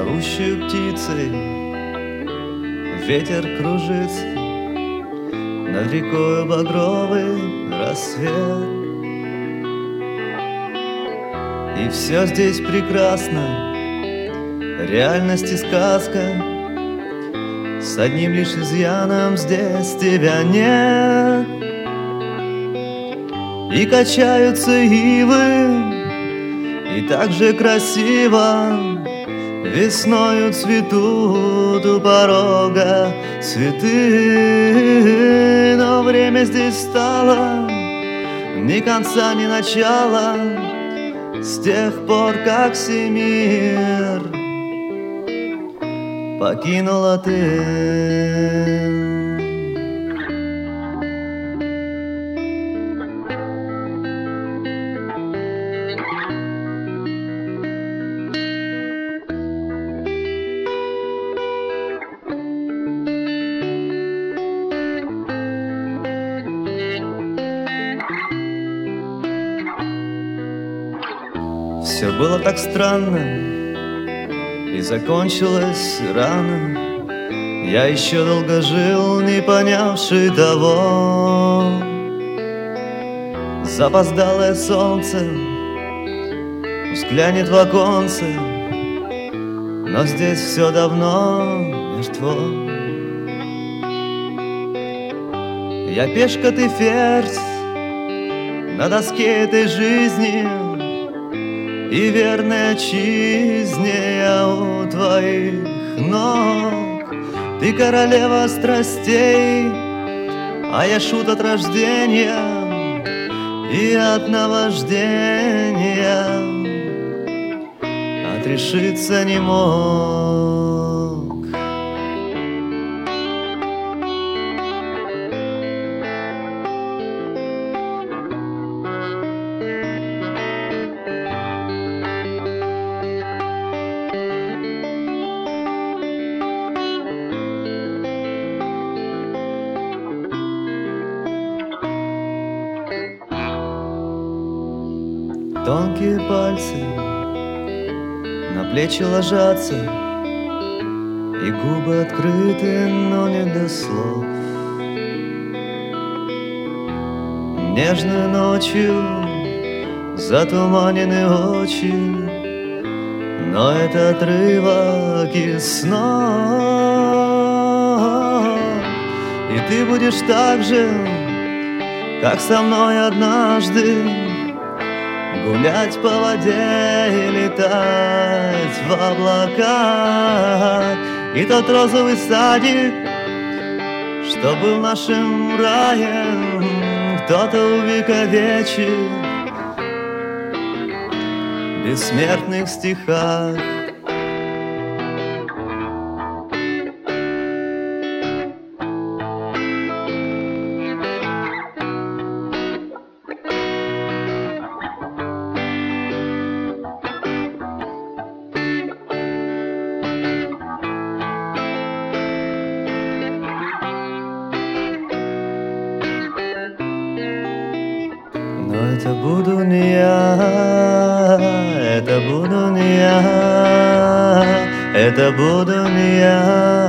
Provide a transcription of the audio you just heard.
Орущую птицей ветер кружится, над рекою багровый рассвет. И все здесь прекрасно, реальность и сказка, с одним лишь изъяном: здесь тебя нет. И качаются ивы, и так же красиво весною цветут у порога цветы. Но время здесь стало ни конца, ни начала, с тех пор, как Семир покинула ты. Все было так странно и закончилось рано. Я еще долго жил, не понявший того. Запоздалое солнце взглянет в оконце, но здесь все давно мертво. Я пешка, ты ферзь на доске этой жизни, и верная отчизне я у твоих ног. Ты королева страстей, а я шут от рождения и от наваждения. Отрешиться не мог. Тонкие пальцы на плечи ложатся, и губы открыты, но не до слов. Нежной ночью затуманены очи, но это отрывок из снов. И ты будешь так же, как со мной однажды, гулять по воде и летать в облаках. И тот розовый садик, что был нашим раем, кто-то увековечит в бессмертных стихах. Но это буду не я, это буду не я, это буду не я.